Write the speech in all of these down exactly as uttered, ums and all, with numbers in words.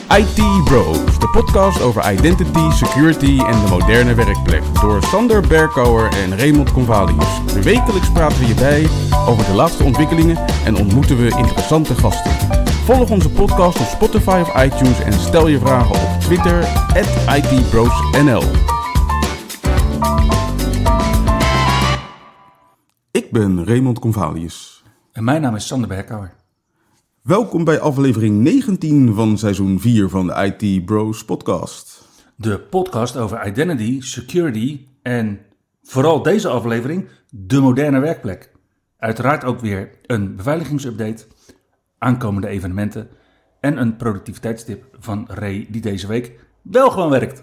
I T Bros, de podcast over identity, security en de moderne werkplek. Door Sander Berkouwer en Raymond Convalius. Wekelijks praten we je bij over de laatste ontwikkelingen en ontmoeten we interessante gasten. Volg onze podcast op Spotify of iTunes en stel je vragen op Twitter at I T Bros N L. Ik ben Raymond Convalius. En mijn naam is Sander Berkouwer. Welkom bij aflevering negentien van seizoen vier van de I T Bros podcast. De podcast over identity, security en vooral deze aflevering, de moderne werkplek. Uiteraard ook weer een beveiligingsupdate, aankomende evenementen en een productiviteitstip van Ray die deze week wel gewoon werkt.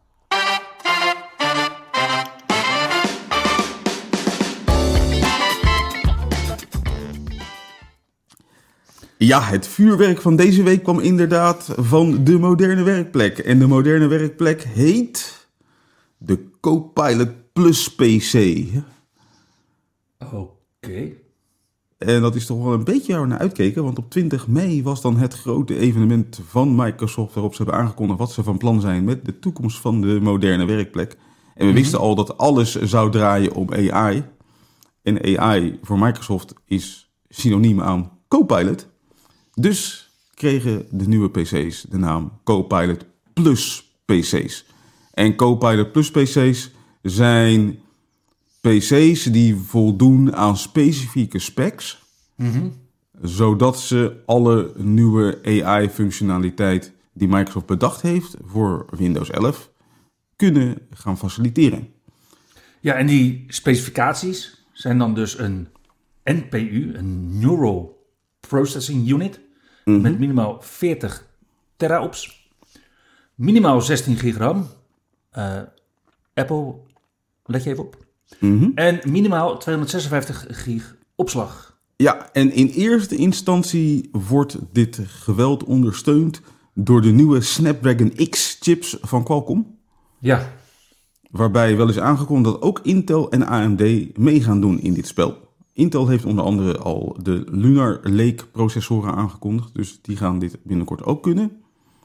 Ja, het vuurwerk van deze week kwam inderdaad van de moderne werkplek. En de moderne werkplek heet de Copilot Plus P C. Oké. Okay. En dat is toch wel een beetje waar we naar uitkeken, want op twintig mei was dan het grote evenement van Microsoft waarop ze hebben aangekondigd wat ze van plan zijn met de toekomst van de moderne werkplek. En we mm-hmm. wisten al dat alles zou draaien om A I. En A I voor Microsoft is synoniem aan Copilot. Dus kregen de nieuwe P C's de naam Copilot Plus P C's. En Copilot Plus P C's zijn P C's die voldoen aan specifieke specs, mm-hmm. zodat ze alle nieuwe A I-functionaliteit die Microsoft bedacht heeft voor Windows elf kunnen gaan faciliteren. Ja, en die specificaties zijn dan dus een N P U, een Neural Processing Unit, mm-hmm. met minimaal veertig teraops, minimaal zestien gig RAM, uh, Apple, let je even op, mm-hmm. en minimaal tweehonderdzesenvijftig gig opslag. Ja, en in eerste instantie wordt dit geweld ondersteund door de nieuwe Snapdragon X-chips van Qualcomm. Ja. Waarbij wel is aangekondigd dat ook Intel en A M D mee gaan doen in dit spel. Intel heeft onder andere al de Lunar Lake processoren aangekondigd. Dus die gaan dit binnenkort ook kunnen.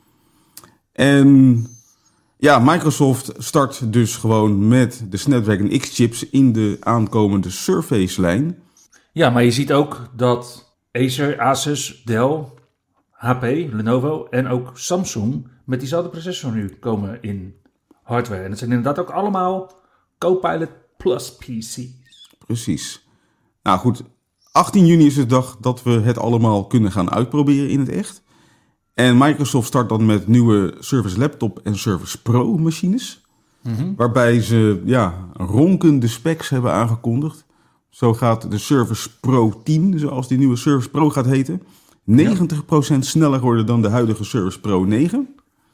En ja, Microsoft start dus gewoon met de Snapdragon X-chips in de aankomende Surface-lijn. Ja, maar je ziet ook dat Acer, Asus, Dell, H P, Lenovo en ook Samsung met diezelfde processor nu komen in hardware. En dat zijn inderdaad ook allemaal Copilot Plus P C's. Precies. Nou goed, achttien juni is de dag dat we het allemaal kunnen gaan uitproberen in het echt. En Microsoft start dan met nieuwe Surface Laptop en Surface Pro machines. Mm-hmm. Waarbij ze ja, ronkende specs hebben aangekondigd. Zo gaat de Surface Pro tien, zoals die nieuwe Surface Pro gaat heten, negentig procent sneller worden dan de huidige Surface Pro negen.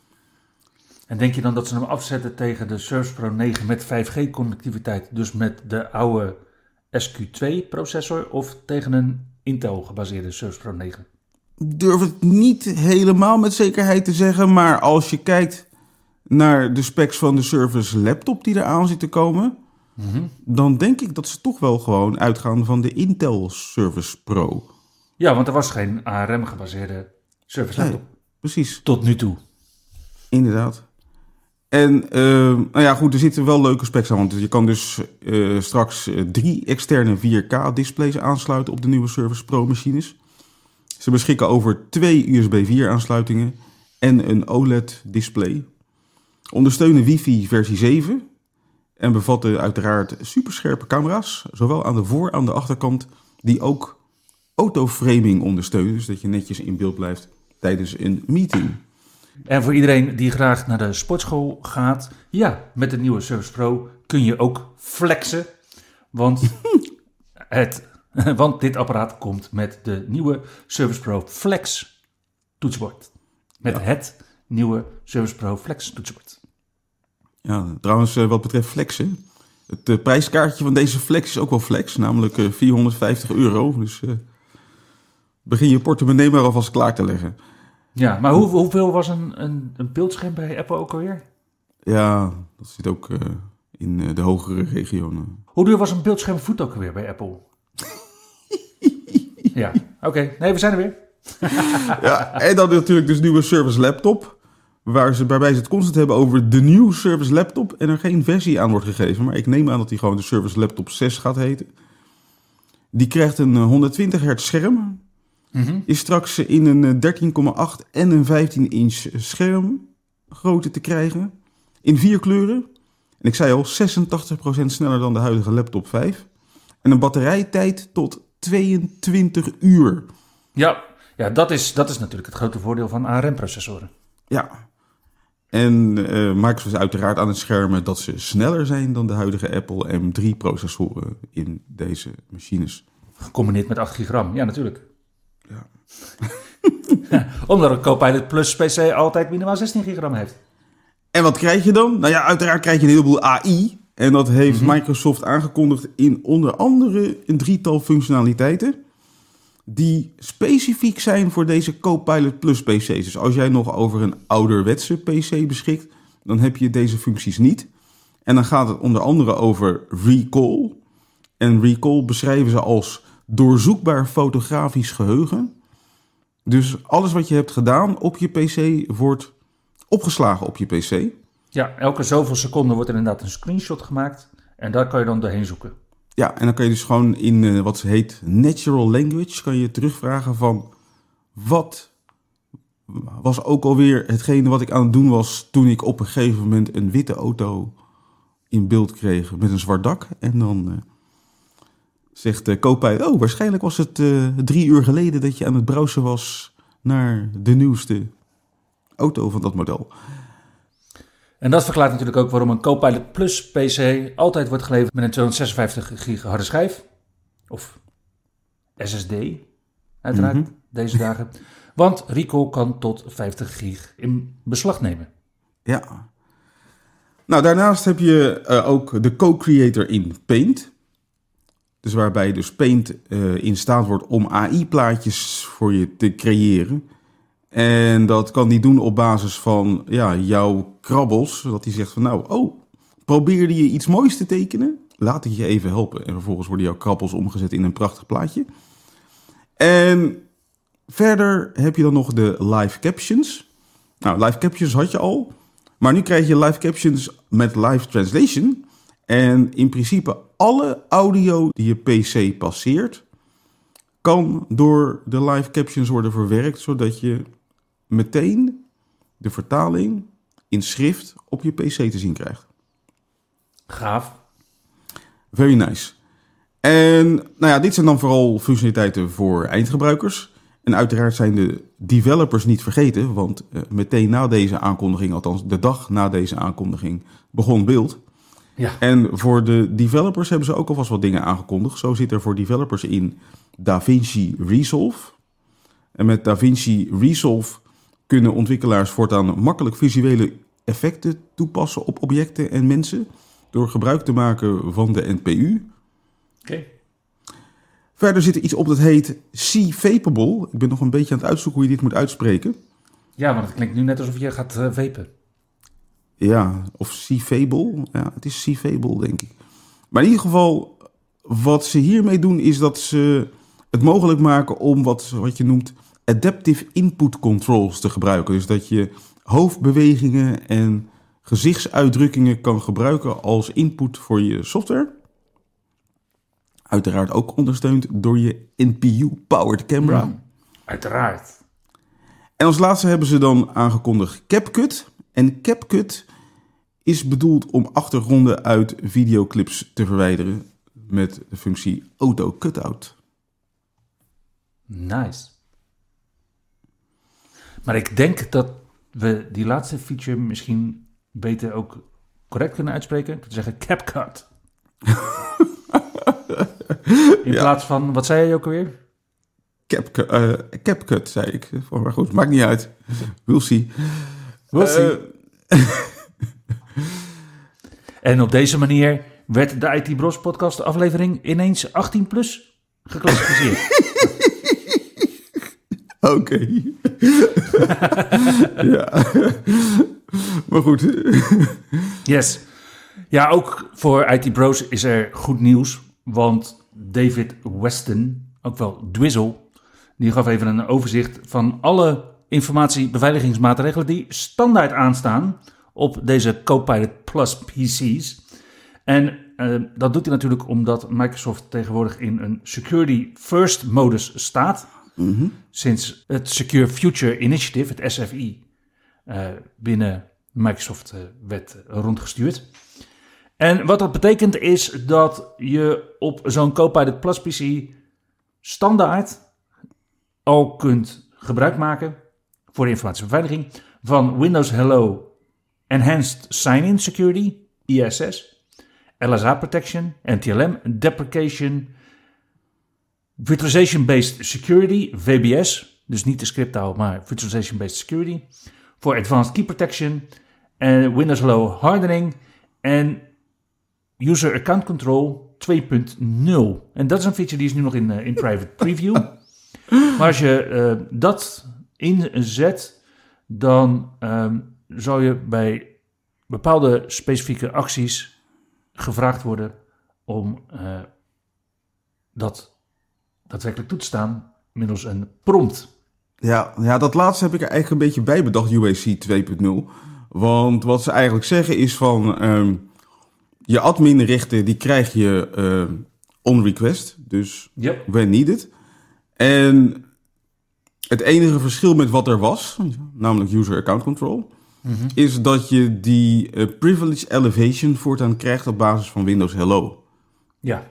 En denk je dan dat ze hem afzetten tegen de Surface Pro negen met vijf G connectiviteit, dus met de oude S Q twee processor of tegen een Intel gebaseerde Surface Pro negen? Ik durf het niet helemaal met zekerheid te zeggen, maar als je kijkt naar de specs van de Surface Laptop die eraan zit te komen, mm-hmm. dan denk ik dat ze toch wel gewoon uitgaan van de Intel Surface Pro. Ja, want er was geen A R M gebaseerde Surface Laptop. Nee, precies. Tot nu toe. Inderdaad. En uh, nou ja, goed, er zitten wel leuke specs aan, want je kan dus uh, straks uh, drie externe vier K displays aansluiten op de nieuwe Surface Pro machines. Ze beschikken over twee U S B vier aansluitingen en een O L E D display. Ondersteunen wifi versie zeven en bevatten uiteraard superscherpe camera's, zowel aan de voor- en aan de achterkant, die ook autoframing ondersteunen, dus dat je netjes in beeld blijft tijdens een meeting. En voor iedereen die graag naar de sportschool gaat, ja, met de nieuwe Surface Pro kun je ook flexen. Want, het, want dit apparaat komt met de nieuwe Surface Pro Flex toetsenbord. Met ja. het nieuwe Surface Pro Flex toetsenbord. Ja, trouwens wat betreft flexen. Het uh, prijskaartje van deze flex is ook wel flex, namelijk uh, vierhonderdvijftig euro. Dus uh, begin je portemonnee maar alvast klaar te leggen. Ja, maar hoe, hoeveel was een, een, een beeldscherm bij Apple ook alweer? Ja, dat zit ook uh, in uh, de hogere regionen. Hoe duur was een beeldschermvoet ook alweer bij Apple? Ja, oké. Okay. Nee, we zijn er weer. Ja, en dan natuurlijk dus nieuwe Surface Laptop. Waar ze, waarbij ze het constant hebben over de nieuwe Surface Laptop en er geen versie aan wordt gegeven. Maar ik neem aan dat die gewoon de Surface Laptop zes gaat heten. Die krijgt een honderdtwintig hertz scherm. Mm-hmm. Is straks in een dertien komma acht en een vijftien inch schermgrootte te krijgen. In vier kleuren. En ik zei al, zesentachtig procent sneller dan de huidige laptop vijf. En een batterijtijd tot tweeëntwintig uur. Ja, ja dat, is, dat is natuurlijk het grote voordeel van A R M-processoren. Ja. En uh, Microsoft is uiteraard aan het schermen dat ze sneller zijn dan de huidige Apple M drie processoren in deze machines. Gecombineerd met acht gigabyte, ja natuurlijk. Ja. Ja, omdat een Copilot Plus P C altijd minimaal zestien gigabyte heeft. En wat krijg je dan? Nou ja, uiteraard krijg je een heleboel A I. En dat heeft mm-hmm. Microsoft aangekondigd in onder andere een drietal functionaliteiten die specifiek zijn voor deze Copilot Plus P C's. Dus als jij nog over een ouderwetse P C beschikt, dan heb je deze functies niet. En dan gaat het onder andere over Recall. En Recall beschrijven ze als doorzoekbaar fotografisch geheugen. Dus alles wat je hebt gedaan op je P C wordt opgeslagen op je P C. Ja, elke zoveel seconden wordt er inderdaad een screenshot gemaakt. En daar kan je dan doorheen zoeken. Ja, en dan kan je dus gewoon in uh, wat heet natural language kan je terugvragen van wat was ook alweer hetgene wat ik aan het doen was toen ik op een gegeven moment een witte auto in beeld kreeg met een zwart dak. En dan uh, zegt uh, Copilot, oh, waarschijnlijk was het uh, drie uur geleden dat je aan het browsen was naar de nieuwste auto van dat model. En dat verklaart natuurlijk ook waarom een Copilot Plus P C altijd wordt geleverd met een tweehonderdzesenvijftig gig harde schijf. Of S S D, uiteraard, mm-hmm. deze dagen. Want Recall kan tot vijftig gig in beslag nemen. Ja. Nou, daarnaast heb je uh, ook de co-creator in Paint. Dus waarbij dus Paint uh, in staat wordt om A I-plaatjes voor je te creëren. En dat kan hij doen op basis van ja, jouw krabbels. Dat hij zegt van nou, oh, probeerde je iets moois te tekenen? Laat ik je even helpen. En vervolgens worden jouw krabbels omgezet in een prachtig plaatje. En verder heb je dan nog de live captions. Nou, live captions had je al. Maar nu krijg je live captions met live translation. En in principe alle audio die je P C passeert kan door de live captions worden verwerkt, zodat je meteen de vertaling in schrift op je P C te zien krijgt. Gaaf. Very nice. En nou ja, dit zijn dan vooral functionaliteiten voor eindgebruikers. En uiteraard zijn de developers niet vergeten, want uh, meteen na deze aankondiging, althans de dag na deze aankondiging, begon Build. Ja. En voor de developers hebben ze ook alvast wat dingen aangekondigd. Zo zit er voor developers in DaVinci Resolve. En met DaVinci Resolve kunnen ontwikkelaars voortaan makkelijk visuele effecten toepassen op objecten en mensen door gebruik te maken van de N P U. Oké. Okay. Verder zit er iets op dat heet C-Vapable. Ik ben nog een beetje aan het uitzoeken hoe je dit moet uitspreken. Ja, want het klinkt nu net alsof je gaat uh, vapen. Ja, of C-Fable. Ja, het is C-Fable, denk ik. Maar in ieder geval, wat ze hiermee doen is dat ze het mogelijk maken om wat, wat je noemt adaptive input controls te gebruiken. Dus dat je hoofdbewegingen en gezichtsuitdrukkingen kan gebruiken als input voor je software. Uiteraard ook ondersteund door je N P U-powered camera. Mm, uiteraard. En als laatste hebben ze dan aangekondigd CapCut. En CapCut is bedoeld om achtergronden uit videoclips te verwijderen met de functie Auto Cutout. Nice. Maar ik denk dat we die laatste feature misschien beter ook correct kunnen uitspreken. Dat te zeggen CapCut. In ja. plaats van, wat zei je ook alweer? CapCut, uh, CapCut zei ik. Maar goed, maakt niet uit. We'll see. We'll see. Uh, en op deze manier werd de I T Bros podcast aflevering ineens achttien plus geclassificeerd. Oké. Okay. Ja. Maar goed. Yes. Ja, ook voor I T Bros is er goed nieuws. Want David Weston, ook wel Dwizzle, die gaf even een overzicht van alle informatiebeveiligingsmaatregelen die standaard aanstaan op deze Copilot Plus P C's. En uh, dat doet hij natuurlijk omdat Microsoft tegenwoordig in een Security First modus staat. Mm-hmm. Sinds het Secure Future Initiative, het S F I, uh, binnen Microsoft uh, werd rondgestuurd. En wat dat betekent is dat je op zo'n Copilot Plus P C standaard al kunt gebruik maken voor de informatiebeveiliging van Windows Hello Enhanced Sign-in Security, I S S, L S A Protection, N T L M Deprecation, Virtualization-Based Security, V B S, dus niet de scripttaal, maar Virtualization-Based Security, voor Advanced Key Protection, en Windows Hello Hardening en User Account Control twee punt nul. En dat is een feature die is nu nog in, uh, in private preview. Maar als je uh, dat inzet, dan um, zou je bij bepaalde specifieke acties gevraagd worden om uh, dat daadwerkelijk toe te staan middels een prompt. Ja, ja, dat laatste heb ik er eigenlijk een beetje bij bedacht, U A C twee punt nul. Want wat ze eigenlijk zeggen is van um, je adminrechten die krijg je uh, on request, dus yep. when needed. En het enige verschil met wat er was, namelijk user account control, mm-hmm. is dat je die uh, privilege elevation voortaan krijgt op basis van Windows Hello. Ja.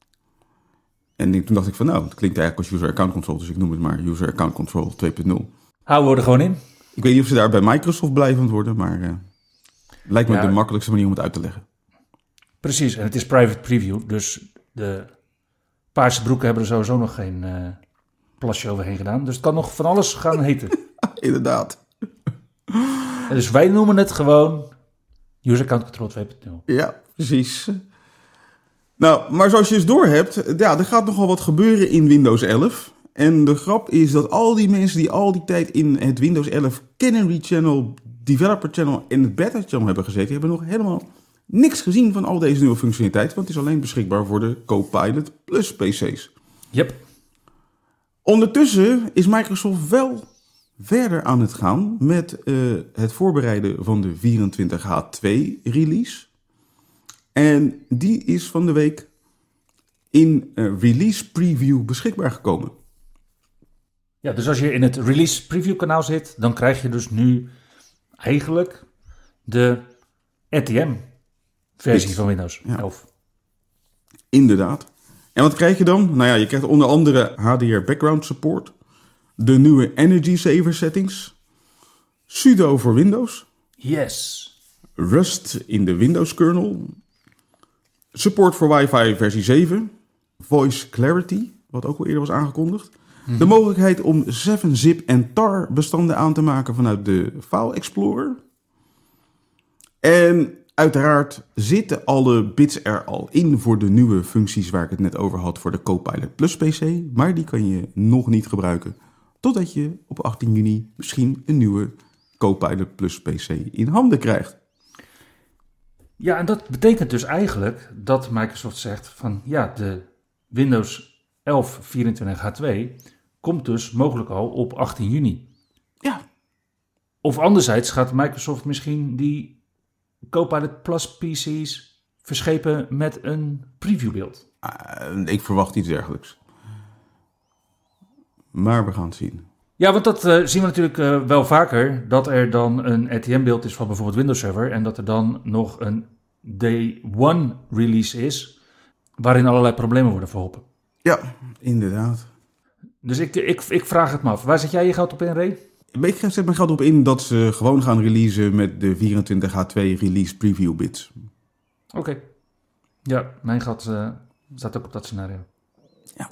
En toen dacht ik van nou, het klinkt eigenlijk als user account control, dus ik noem het maar user account control twee punt nul. Houden we er gewoon in. Ik weet niet of ze daar bij Microsoft blij van worden, maar uh, lijkt me ja. de makkelijkste manier om het uit te leggen. Precies, en het is private preview, dus de paarse broeken hebben er sowieso nog geen uh, plasje overheen gedaan. Dus het kan nog van alles gaan heten. Inderdaad. En dus wij noemen het gewoon user account control twee punt nul. Ja, precies. Nou, maar zoals je dus door hebt, ja, er gaat nogal wat gebeuren in Windows elf. En de grap is dat al die mensen die al die tijd in het Windows elf Canary Channel, Developer Channel en het Beta Channel hebben gezeten, hebben nog helemaal niks gezien van al deze nieuwe functionaliteit, want het is alleen beschikbaar voor de Copilot Plus P C's. Yep. Ondertussen is Microsoft wel verder aan het gaan met uh, het voorbereiden van de vierentwintig H twee release. En die is van de week in uh, release preview beschikbaar gekomen. Ja, dus als je in het release preview kanaal zit, dan krijg je dus nu eigenlijk de R T M versie Dit. van Windows Ja. elf. Inderdaad. En wat krijg je dan? Nou ja, je krijgt onder andere H D R background support, de nieuwe Energy Saver settings, sudo voor Windows, Yes. Rust in de Windows kernel, support voor Wi-Fi versie zeven, Voice Clarity, wat ook al eerder was aangekondigd, mm-hmm. de mogelijkheid om zeven zip en tar bestanden aan te maken vanuit de File Explorer. En uiteraard zitten alle bits er al in voor de nieuwe functies waar ik het net over had voor de Copilot Plus P C, maar die kan je nog niet gebruiken totdat je op achttien juni misschien een nieuwe Copilot Plus P C in handen krijgt. Ja, en dat betekent dus eigenlijk dat Microsoft zegt van ja, de Windows elf vierentwintig H twee komt dus mogelijk al op achttien juni. Ja. Of anderzijds gaat Microsoft misschien die Copilot Plus P C's verschepen met een previewbeeld. Uh, ik verwacht iets dergelijks. Maar we gaan het zien. Ja, want dat uh, zien we natuurlijk uh, wel vaker, dat er dan een R T M-beeld is van bijvoorbeeld Windows Server en dat er dan nog een day one release is waarin allerlei problemen worden verholpen. Ja, inderdaad. Dus ik, ik, ik vraag het me af. Waar zet jij je geld op in, Ray? Ik zet mijn geld op in dat ze gewoon gaan releasen met de vierentwintig H twee release preview bits. Oké. Okay. Ja, mijn gat uh, staat ook op dat scenario. Ja.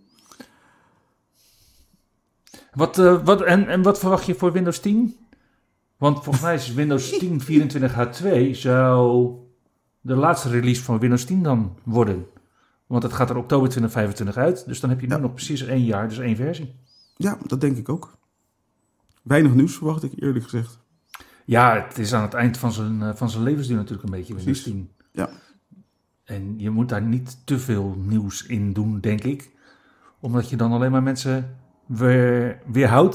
Wat, uh, wat, en, en wat verwacht je voor Windows tien? Want volgens mij is Windows tien vierentwintig H twee zou de laatste release van Windows tien dan worden. Want het gaat er oktober twintig vijfentwintig uit. Dus dan heb je nu ja. nog precies één jaar, dus één versie. Ja, dat denk ik ook. Weinig nieuws verwacht ik eerlijk gezegd. Ja, het is aan het eind van zijn, van zijn levensduur natuurlijk een beetje Windows tien. Ja. En je moet daar niet te veel nieuws in doen, denk ik. Omdat je dan alleen maar mensen weer, weerhoudt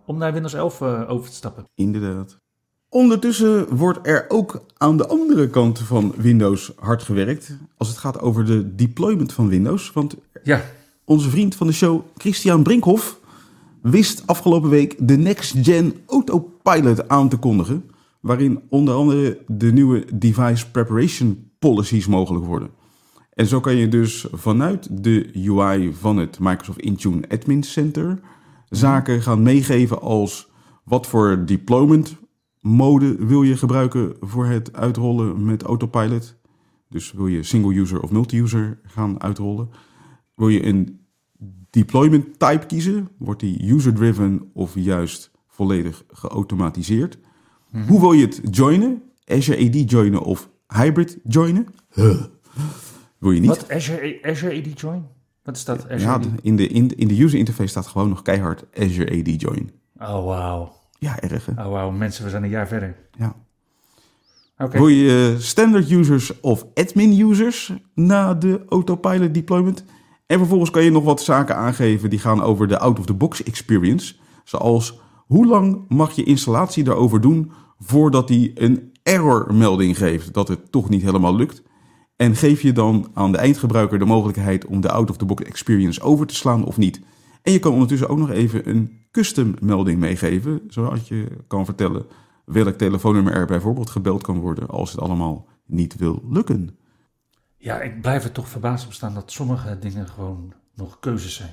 om naar Windows elf uh, over te stappen. Inderdaad. Ondertussen wordt er ook aan de andere kant van Windows hard gewerkt. Als het gaat over de deployment van Windows. Want ja. onze vriend van de show, Christian Brinkhoff, wist afgelopen week de Next Gen Autopilot aan te kondigen. Waarin onder andere de nieuwe Device Preparation Policies mogelijk worden. En zo kan je dus vanuit de U I van het Microsoft Intune Admin Center zaken gaan meegeven als wat voor deployment mode wil je gebruiken voor het uitrollen met Autopilot. Dus wil je single user of multi-user gaan uitrollen. Wil je een deployment type kiezen, wordt die user-driven of juist volledig geautomatiseerd. Hmm. Hoe wil je het joinen? Azure A D joinen of hybrid joinen? Huh. Wil je niet? Wat? Azure, Azure A D join? Wat is dat? Azure ja, A D? in de, in, in de user interface staat gewoon nog keihard Azure A D join. Oh, wauw. Ja, erg hè? Oh, wauw. Mensen, we zijn een jaar verder. Ja. Okay. Wil je standard users of admin users na de Autopilot deployment? En vervolgens kan je nog wat zaken aangeven die gaan over de out-of-the-box experience. Zoals, hoe lang mag je installatie daarover doen voordat hij een error-melding geeft dat het toch niet helemaal lukt? En geef je dan aan de eindgebruiker de mogelijkheid om de out-of-the-box experience over te slaan of niet? En je kan ondertussen ook nog even een custom melding meegeven, zodat je kan vertellen welk telefoonnummer er bijvoorbeeld gebeld kan worden als het allemaal niet wil lukken. Ja, ik blijf er toch verbaasd op staan dat sommige dingen gewoon nog keuzes zijn.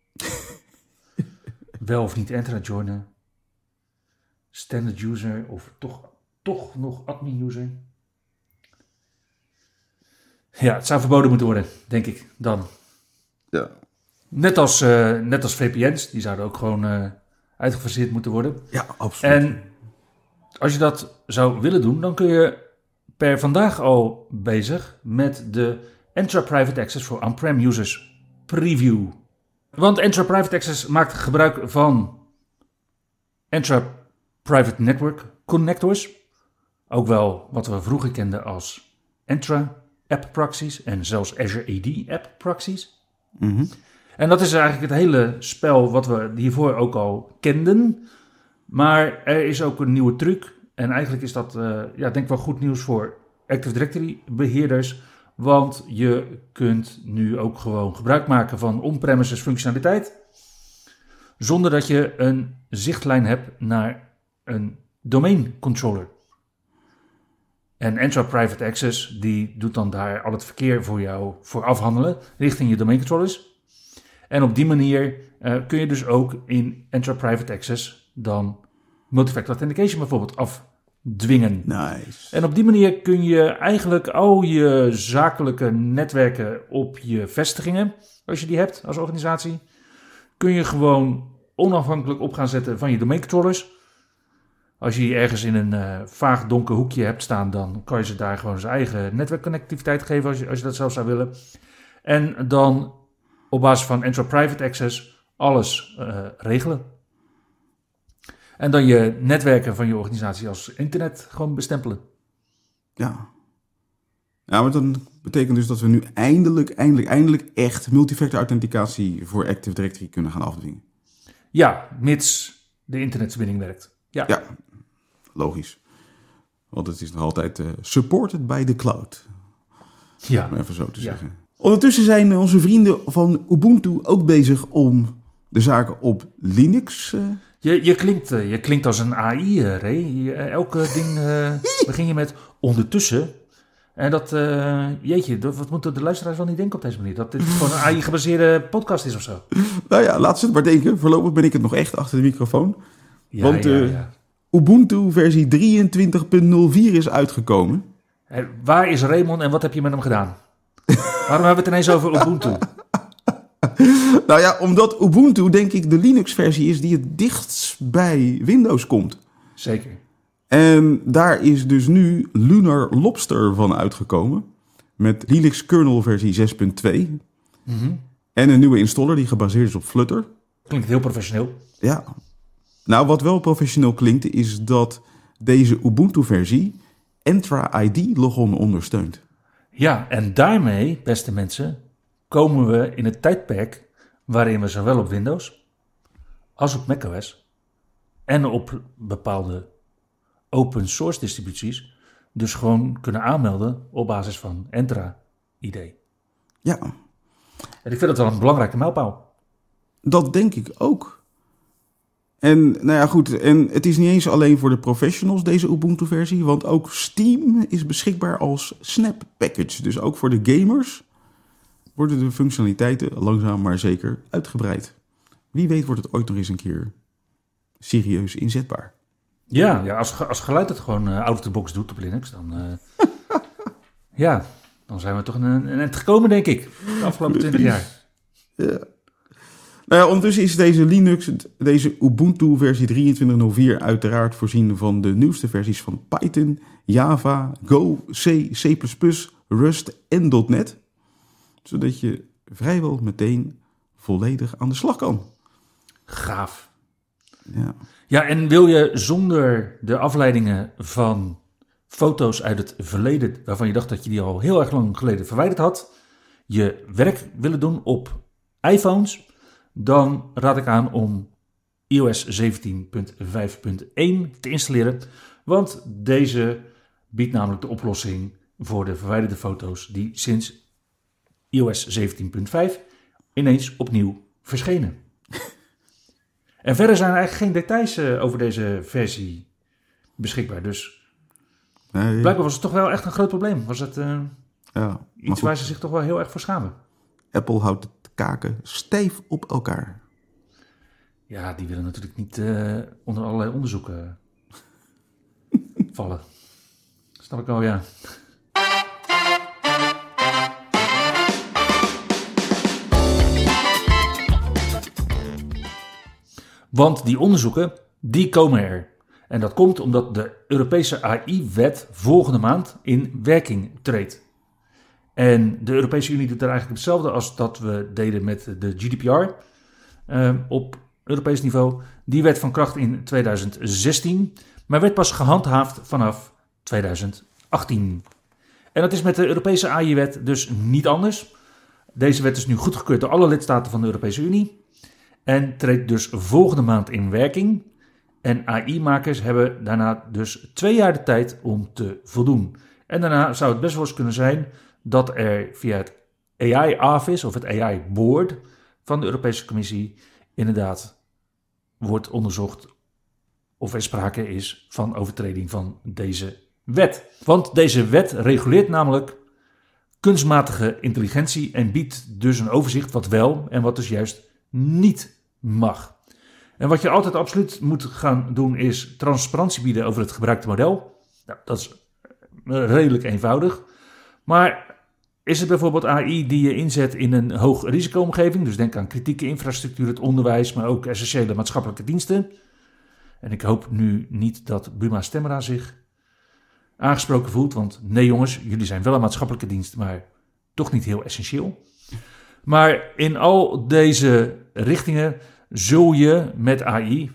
Wel of niet Entra joinen, standard user of toch, toch nog admin user. Ja, het zou verboden moeten worden, denk ik, dan. Ja. Net als, uh, net als V P N's, die zouden ook gewoon uh, uitgefaseerd moeten worden. Ja, absoluut. En als je dat zou willen doen, dan kun je per vandaag al bezig met de Entra Private Access voor on-prem users preview. Want Entra Private Access maakt gebruik van Entra Private Network Connectors. Ook wel wat we vroeger kenden als Entra App Proxies en zelfs Azure A D App Proxies. Mm-hmm. En dat is eigenlijk het hele spel wat we hiervoor ook al kenden. Maar er is ook een nieuwe truc. En eigenlijk is dat, uh, ja, denk ik wel goed nieuws voor Active Directory beheerders. Want je kunt nu ook gewoon gebruik maken van on-premises functionaliteit. Zonder dat je een zichtlijn hebt naar een domain controller. En Entra Private Access die doet dan daar al het verkeer voor jou voor afhandelen richting je domain controllers. En op die manier uh, kun je dus ook in Entra Private Access dan multifactor authentication bijvoorbeeld afdwingen. Nice. En op die manier kun je eigenlijk al je zakelijke netwerken op je vestigingen, als je die hebt als organisatie, kun je gewoon onafhankelijk op gaan zetten van je domain controllers. Als je die ergens in een uh, vaag donker hoekje hebt staan, dan kan je ze daar gewoon zijn eigen netwerkconnectiviteit geven als je, als je dat zelf zou willen. En dan op basis van Entra Private Access alles uh, regelen. En dan je netwerken van je organisatie als internet gewoon bestempelen. Ja. Ja, maar dat betekent dus dat we nu eindelijk, eindelijk, eindelijk echt multifactor authenticatie voor Active Directory kunnen gaan afdwingen. Ja, mits de internetverbinding werkt. Ja, ja logisch. Want het is nog altijd uh, supported by the cloud. Ja. Om even zo te ja. zeggen. Ondertussen zijn onze vrienden van Ubuntu ook bezig om de zaken op Linux... Uh... Je, je, klinkt, je klinkt als een A I, uh, Ray. Je, elke ding uh, begin je met ondertussen. En dat, uh, jeetje, dat, wat moeten de luisteraars wel niet denken op deze manier? Dat dit gewoon een A I-gebaseerde podcast is of zo. Nou ja, laat ze het maar denken. Voorlopig ben ik het nog echt achter de microfoon. Ja, Want uh, ja, ja. Ubuntu versie drieëntwintig punt nul vier is uitgekomen. En waar is Raymond en wat heb je met hem gedaan? Waarom hebben we het ineens over Ubuntu? Nou ja, omdat Ubuntu denk ik de Linux-versie is die het dichtst bij Windows komt. Zeker. En daar is dus nu Lunar Lobster van uitgekomen. Met Linux kernel versie zes punt twee. Mm-hmm. En een nieuwe installer die gebaseerd is op Flutter. Klinkt heel professioneel. Ja. Nou, wat wel professioneel klinkt is dat deze Ubuntu-versie Entra I D-logon ondersteunt. Ja, en daarmee, beste mensen, komen we in het tijdperk waarin we zowel op Windows als op macOS en op bepaalde open source distributies dus gewoon kunnen aanmelden op basis van Entra I D. Ja. En ik vind dat wel een belangrijke mijlpaal. Dat denk ik ook. En nou ja, goed. En het is niet eens alleen voor de professionals deze Ubuntu-versie, want ook Steam is beschikbaar als Snap Package. Dus ook voor de gamers worden de functionaliteiten langzaam maar zeker uitgebreid. Wie weet wordt het ooit nog eens een keer serieus inzetbaar. Ja, ja als, als geluid het gewoon uh, out of the box doet op Linux, dan, uh, ja, dan zijn we toch een, een eind gekomen, denk ik, de afgelopen twintig jaar. Ja. Nou ja, ondertussen is deze Linux, deze Ubuntu versie drieëntwintig nul vier uiteraard voorzien van de nieuwste versies van Python, Java, Go, C, C plus plus, Rust en .NET. Zodat je vrijwel meteen volledig aan de slag kan. Gaaf. Ja. Ja, en wil je zonder de afleidingen van foto's uit het verleden, waarvan je dacht dat je die al heel erg lang geleden verwijderd had, je werk willen doen op iPhones, dan raad ik aan om i O S zeventien punt vijf punt één te installeren. Want deze biedt namelijk de oplossing voor de verwijderde foto's die sinds i O S zeventien punt vijf ineens opnieuw verschenen. En verder zijn er eigenlijk geen details uh, over deze versie beschikbaar. Dus Nee. blijkbaar was het toch wel echt een groot probleem. Was het uh, Ja, iets waar ze zich toch wel heel erg voor schamen. Apple houdt de kaken stijf op elkaar. Ja, die willen natuurlijk niet uh, onder allerlei onderzoeken vallen. Snap ik wel, ja. Want die onderzoeken, die komen er. En dat komt omdat de Europese A I-wet volgende maand in werking treedt. En de Europese Unie doet er eigenlijk hetzelfde als dat we deden met de G D P R uh, op Europees niveau. Die werd van kracht in tweeduizend zestien, maar werd pas gehandhaafd vanaf tweeduizend achttien. En dat is met de Europese A I-wet dus niet anders. Deze wet is nu goedgekeurd door alle lidstaten van de Europese Unie en treedt dus volgende maand in werking. En A I-makers hebben daarna dus twee jaar de tijd om te voldoen. En daarna zou het best wel eens kunnen zijn dat er via het A I-office of het A I-board van de Europese Commissie inderdaad wordt onderzocht of er sprake is van overtreding van deze wet. Want deze wet reguleert namelijk kunstmatige intelligentie en biedt dus een overzicht wat wel en wat dus juist niet mag. En wat je altijd absoluut moet gaan doen is transparantie bieden over het gebruikte model. Nou, dat is redelijk eenvoudig. Maar is het bijvoorbeeld A I die je inzet in een hoog risicoomgeving? Dus denk aan kritieke infrastructuur, het onderwijs, maar ook essentiële maatschappelijke diensten. En ik hoop nu niet dat Buma Stemra zich aangesproken voelt. Want nee jongens, jullie zijn wel een maatschappelijke dienst, maar toch niet heel essentieel. Maar in al deze richtingen zul je met A I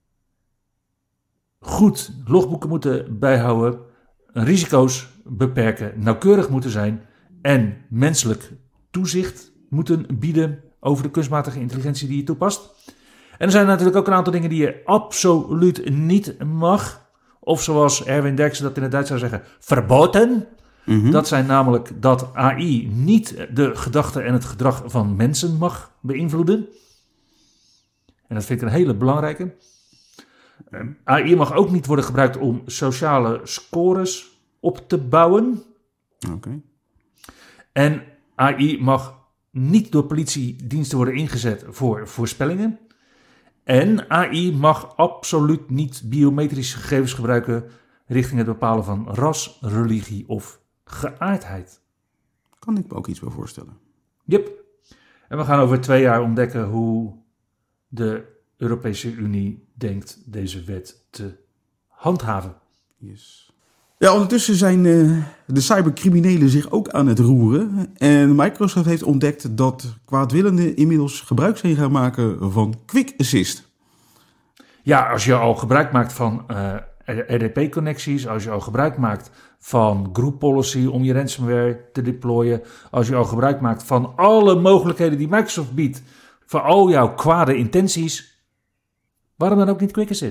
goed logboeken moeten bijhouden, risico's beperken, nauwkeurig moeten zijn en menselijk toezicht moeten bieden over de kunstmatige intelligentie die je toepast. En er zijn natuurlijk ook een aantal dingen die je absoluut niet mag. Of zoals Erwin Derksen dat in het Duits zou zeggen, verboden. Mm-hmm. Dat zijn namelijk dat A I niet de gedachten en het gedrag van mensen mag beïnvloeden. En dat vind ik een hele belangrijke. A I mag ook niet worden gebruikt om sociale scores op te bouwen. Oké. Okay. En A I mag niet door politiediensten worden ingezet voor voorspellingen. En A I mag absoluut niet biometrische gegevens gebruiken richting het bepalen van ras, religie of geaardheid. Kan ik me ook iets bij voorstellen. Yep. En we gaan over twee jaar ontdekken hoe de Europese Unie denkt deze wet te handhaven. Yes. Ja, ondertussen zijn uh, de cybercriminelen zich ook aan het roeren. En Microsoft heeft ontdekt dat kwaadwillenden inmiddels gebruik zijn gaan maken van Quick Assist. Ja, als je al gebruik maakt van uh, R D P-connecties, als je al gebruik maakt van group policy om je ransomware te deployen, als je al gebruik maakt van alle mogelijkheden die Microsoft biedt voor al jouw kwade intenties, waarom dan ook niet Quick Assist?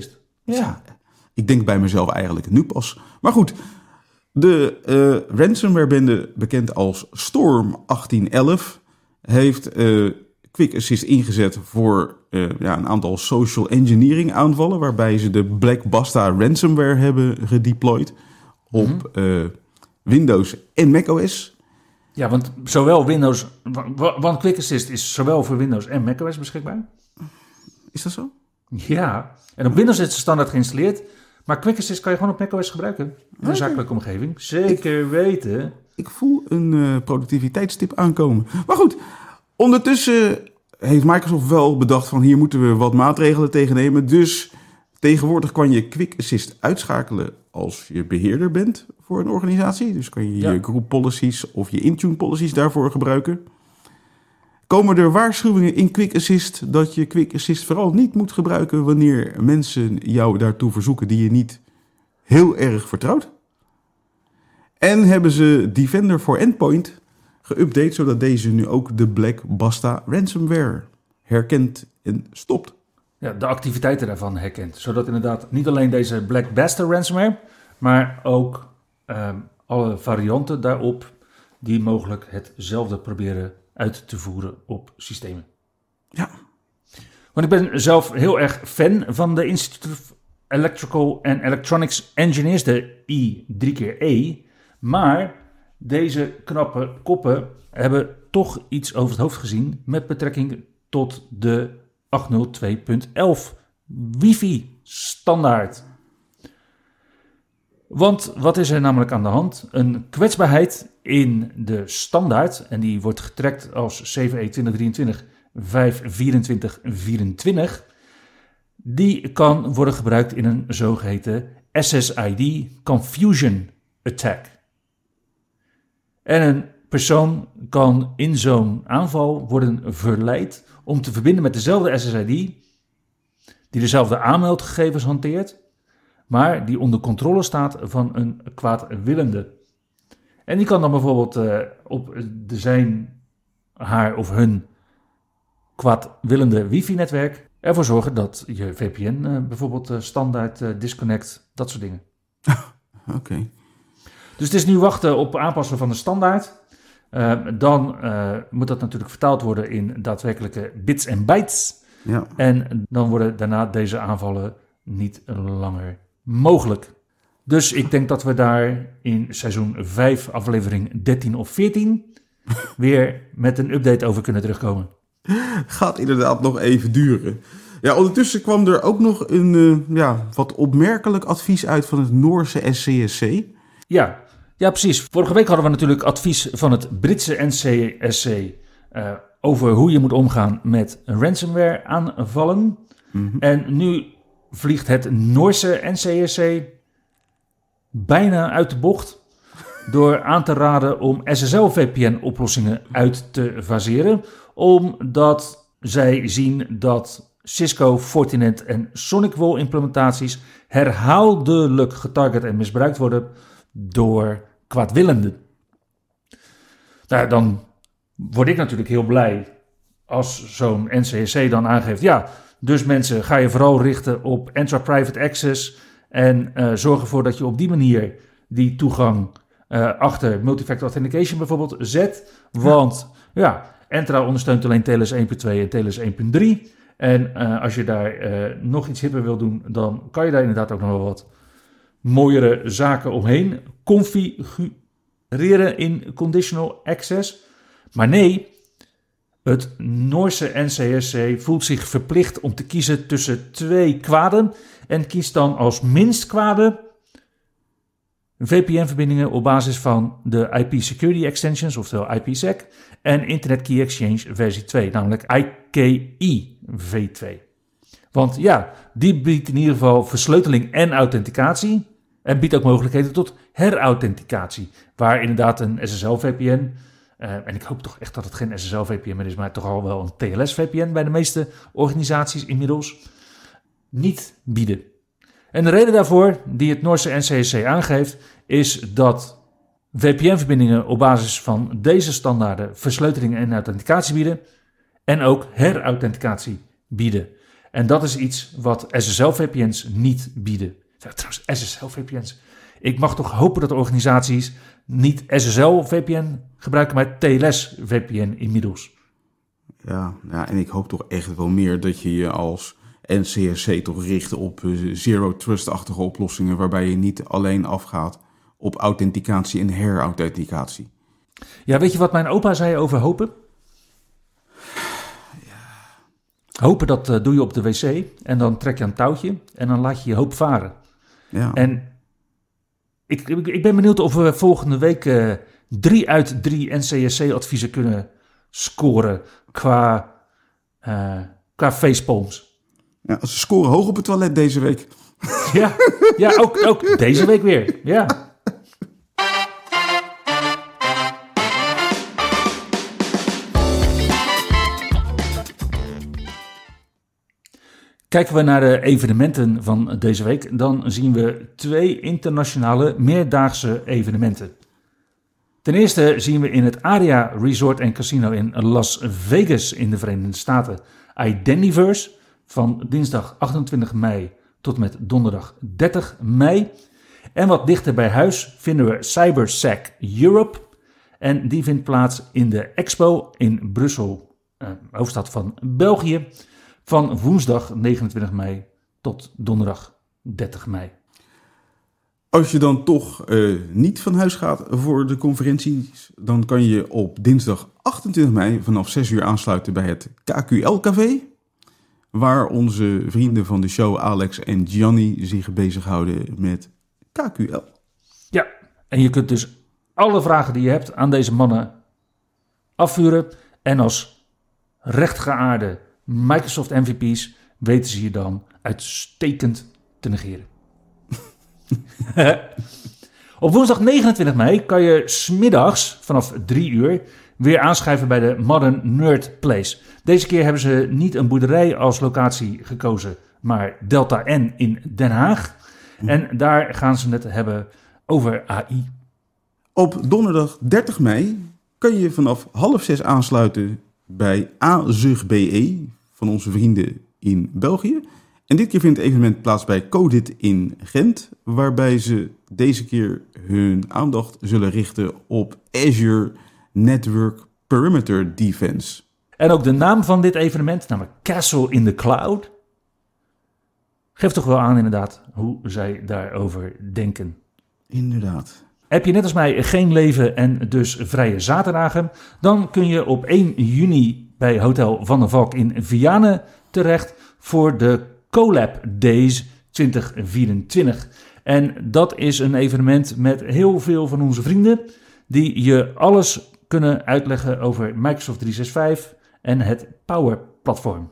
Ja, ik denk bij mezelf eigenlijk nu pas. Maar goed, de uh, ransomware-bende, bekend als Storm achttien elf, heeft uh, Quick Assist ingezet voor uh, ja, een aantal social engineering aanvallen, waarbij ze de Black Basta ransomware hebben gedeployed op mm-hmm. uh, Windows en macOS. Ja, want zowel Windows, want Quick Assist is zowel voor Windows en macOS beschikbaar. Is dat zo? Ja, en op Windows is het standaard geïnstalleerd, maar Quick Assist kan je gewoon op macOS gebruiken. In een okay. zakelijke omgeving. Zeker ik, weten. Ik voel een uh, productiviteitstip aankomen. Maar goed, ondertussen heeft Microsoft wel bedacht van hier moeten we wat maatregelen tegen nemen. Dus tegenwoordig kan je Quick Assist uitschakelen als je beheerder bent voor een organisatie. Dus kan je ja. je group policies of je Intune policies daarvoor gebruiken. Komen er waarschuwingen in Quick Assist dat je Quick Assist vooral niet moet gebruiken wanneer mensen jou daartoe verzoeken die je niet heel erg vertrouwt? En hebben ze Defender for Endpoint geüpdate zodat deze nu ook de Black Basta ransomware herkent en stopt. Ja, de activiteiten daarvan herkent. Zodat inderdaad niet alleen deze Black Basta ransomware, maar ook um, alle varianten daarop die mogelijk hetzelfde proberen uit te voeren op systemen. Ja. Want ik ben zelf heel erg fan van de Institute of Electrical and Electronics Engineers, de I drie keer E. Maar deze knappe koppen hebben toch iets over het hoofd gezien met betrekking tot de achthonderdtwee punt elf wifi standaard. Want wat is er namelijk aan de hand? Een kwetsbaarheid in de standaard, en die wordt getrackt als zeven E twintig drieëntwintig vijf vierentwintig vierentwintig, die kan worden gebruikt in een zogeheten S S I D Confusion Attack. En een persoon kan in zo'n aanval worden verleid om te verbinden met dezelfde S S I D, die dezelfde aanmeldgegevens hanteert, maar die onder controle staat van een kwaadwillende. En die kan dan bijvoorbeeld uh, op de zijn, haar of hun kwaadwillende wifi-netwerk ervoor zorgen dat je V P N uh, bijvoorbeeld uh, standaard uh, disconnect, dat soort dingen. Oké. Okay. Dus het is nu wachten op aanpassen van de standaard. Uh, dan uh, moet dat natuurlijk vertaald worden in daadwerkelijke bits en bytes. Ja. En dan worden daarna deze aanvallen niet langer mogelijk. Dus ik denk dat we daar in seizoen vijf, aflevering dertien of veertien... weer met een update over kunnen terugkomen. Gaat inderdaad nog even duren. Ja, ondertussen kwam er ook nog een uh, ja, wat opmerkelijk advies uit van het Noorse S C S C. Ja, ja, precies. Vorige week hadden we natuurlijk advies van het Britse N C S C uh, over hoe je moet omgaan met ransomware aanvallen. Mm-hmm. En nu vliegt het Noorse N C S C bijna uit de bocht door aan te raden om S S L V P N-oplossingen uit te faseren, omdat zij zien dat Cisco, Fortinet en SonicWall implementaties herhaaldelijk getarget en misbruikt worden door kwaadwillenden. Nou, dan word ik natuurlijk heel blij als zo'n N C S C dan aangeeft, ja, dus mensen, ga je vooral richten op Entra-Private Access en uh, zorg ervoor dat je op die manier die toegang uh, achter Multifactor Authentication bijvoorbeeld zet. Want ja, ja Entra ondersteunt alleen T L S één punt twee en T L S één punt drie. En uh, als je daar uh, nog iets hipper wil doen, dan kan je daar inderdaad ook nog wel wat mooiere zaken omheen configureren in Conditional Access. Maar nee, het Noorse N C S C voelt zich verplicht om te kiezen tussen twee kwaden en kiest dan als minst kwade V P N-verbindingen op basis van de I P Security Extensions, oftewel I P sec, en Internet Key Exchange versie twee, namelijk I K I v twee. Want ja, die biedt in ieder geval versleuteling en authenticatie en biedt ook mogelijkheden tot herauthenticatie, waar inderdaad een S S L V P N, uh, en ik hoop toch echt dat het geen S S L V P N meer is, maar toch al wel een T L S V P N bij de meeste organisaties inmiddels, niet bieden. En de reden daarvoor, die het Noorse N C S C aangeeft, is dat V P N-verbindingen op basis van deze standaarden versleuteling en authenticatie bieden en ook herauthenticatie bieden. En dat is iets wat S S L-V P N's niet bieden. Ja, trouwens, S S L-V P N's. Ik mag toch hopen dat de organisaties niet S S L-V P N gebruiken, maar T L S-V P N inmiddels. Ja, ja, en ik hoop toch echt wel meer dat je je als N C S C toch richt op uh, zero-trust-achtige oplossingen, waarbij je niet alleen afgaat op authenticatie en herauthenticatie. Ja, weet je wat mijn opa zei over hopen? Ja. Hopen, dat uh, doe je op de wc en dan trek je een touwtje en dan laat je je hoop varen. Ja. En ik, ik, ik ben benieuwd of we volgende week uh, drie uit drie N C S C-adviezen kunnen scoren qua, uh, qua facepalms. Ja, ze scoren hoog op het toilet deze week. Ja, ja ook, ook deze week weer. Ja. Kijken we naar de evenementen van deze week, dan zien we twee internationale meerdaagse evenementen. Ten eerste zien we in het Aria Resort en Casino in Las Vegas in de Verenigde Staten Identiverse van dinsdag achtentwintig mei tot met donderdag dertig mei. En wat dichter bij huis vinden we CyberSec Europe en die vindt plaats in de Expo in Brussel, eh, hoofdstad van België, van woensdag negenentwintig mei tot donderdag dertig mei. Als je dan toch uh, niet van huis gaat voor de conferenties, dan kan je op dinsdag achtentwintig mei vanaf zes uur aansluiten bij het K Q L-café, waar onze vrienden van de show Alex en Gianni zich bezighouden met K Q L. Ja, en je kunt dus alle vragen die je hebt aan deze mannen afvuren en als rechtgeaarde Microsoft M V P's weten ze je dan uitstekend te negeren. Op woensdag negenentwintig mei kan je 's middags vanaf drie uur weer aanschrijven bij de Modern Nerd Place. Deze keer hebben ze niet een boerderij als locatie gekozen, maar Delta N in Den Haag. En daar gaan ze het hebben over A I. Op donderdag dertig mei kan je vanaf half zes aansluiten bij A Z U G B E van onze vrienden in België. En dit keer vindt het evenement plaats bij Codit in Gent, waarbij ze deze keer hun aandacht zullen richten op Azure Network Perimeter Defense. En ook de naam van dit evenement, namelijk Castle in the Cloud, geeft toch wel aan inderdaad hoe zij daarover denken. Inderdaad. Heb je net als mij geen leven en dus vrije zaterdagen, dan kun je op één juni bij Hotel Van der Valk in Vianen terecht voor de Collab Days twintig vierentwintig. En dat is een evenement met heel veel van onze vrienden die je alles kunnen uitleggen over Microsoft driehonderdzesenzestig en het Power Platform.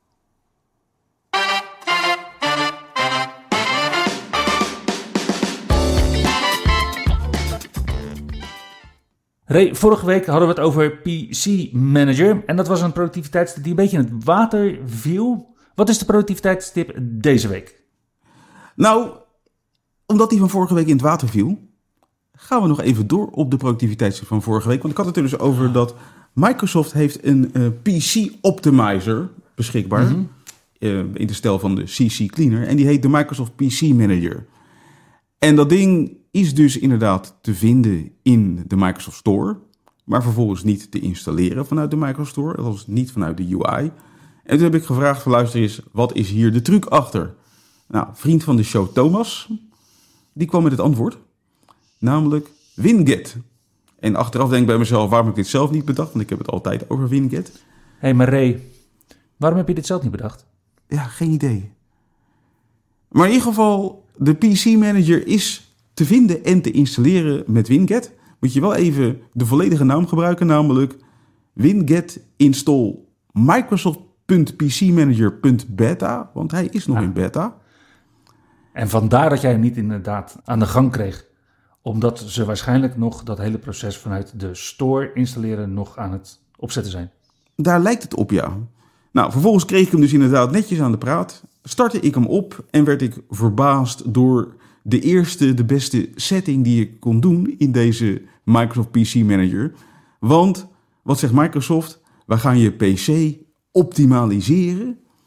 Ray, vorige week hadden we het over P C Manager en dat was een productiviteitstip die een beetje in het water viel. Wat is de productiviteitstip deze week? Nou, omdat die van vorige week in het water viel, gaan we nog even door op de productiviteitstip van vorige week. Want ik had het er dus over dat Microsoft heeft een uh, P C Optimizer beschikbaar, mm-hmm. uh, in de stijl van de C C Cleaner. En die heet de Microsoft P C Manager. En dat ding is dus inderdaad te vinden in de Microsoft Store, maar vervolgens niet te installeren vanuit de Microsoft Store, althans niet vanuit de U I. En toen heb ik gevraagd van luister eens, wat is hier de truc achter? Nou, vriend van de show Thomas, die kwam met het antwoord, namelijk Winget. En achteraf denk ik bij mezelf, waarom heb ik dit zelf niet bedacht? Want ik heb het altijd over Winget. Hé, hey, maar Ray, waarom heb je dit zelf niet bedacht? Ja, geen idee. Maar in ieder geval, de P C Manager is te vinden en te installeren met Winget. Moet je wel even de volledige naam gebruiken, namelijk Winget install Microsoft punt p c manager punt beta, want hij is nog ah. in beta. En vandaar dat jij hem niet inderdaad aan de gang kreeg, omdat ze waarschijnlijk nog dat hele proces vanuit de store installeren nog aan het opzetten zijn. Daar lijkt het op, ja. Nou, vervolgens kreeg ik hem dus inderdaad netjes aan de praat, startte ik hem op en werd ik verbaasd door de eerste, de beste setting die ik kon doen in deze Microsoft P C Manager. Want, wat zegt Microsoft? We gaan je P C optimaliseren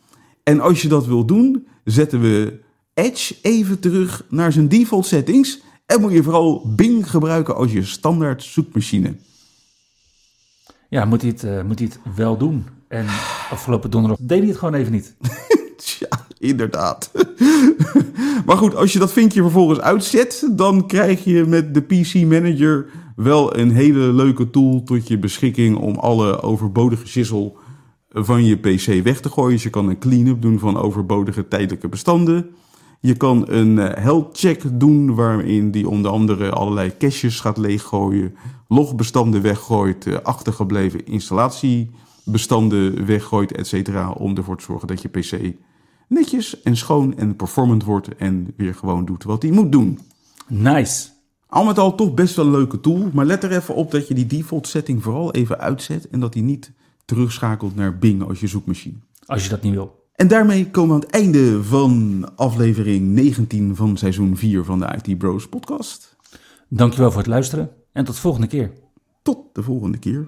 En als je dat wil doen, zetten we Edge even terug naar zijn default settings. En moet je vooral Bing gebruiken als je standaard zoekmachine. Ja, moet hij het, uh, moet hij het wel doen. En afgelopen donderdag deed hij het gewoon even niet. Tja, inderdaad. Maar goed, als je dat vinkje vervolgens uitzet, dan krijg je met de P C Manager wel een hele leuke tool tot je beschikking om alle overbodige shizzle van je P C weg te gooien. Dus je kan een clean-up doen van overbodige tijdelijke bestanden. Je kan een health check doen waarin die onder andere allerlei caches gaat leeggooien, logbestanden weggooit, achtergebleven installatiebestanden weggooit, et cetera. Om ervoor te zorgen dat je P C netjes en schoon en performant wordt en weer gewoon doet wat hij moet doen. Nice. Al met al toch best wel een leuke tool, maar let er even op dat je die default setting vooral even uitzet en dat die niet terugschakelt naar Bing als je zoekmachine. Als je dat niet wil. En daarmee komen we aan het einde van aflevering negentien van seizoen vier van de I T Bros podcast. Dankjewel voor het luisteren en tot de volgende keer. Tot de volgende keer.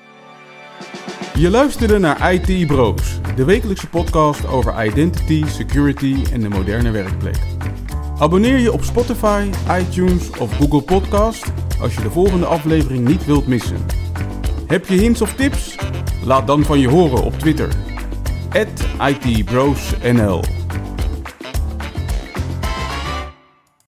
Je luisterde naar I T Bros, de wekelijkse podcast over identity, security en de moderne werkplek. Abonneer je op Spotify, iTunes of Google Podcast als je de volgende aflevering niet wilt missen. Heb je hints of tips? Laat dan van je horen op Twitter. at I T Bros N L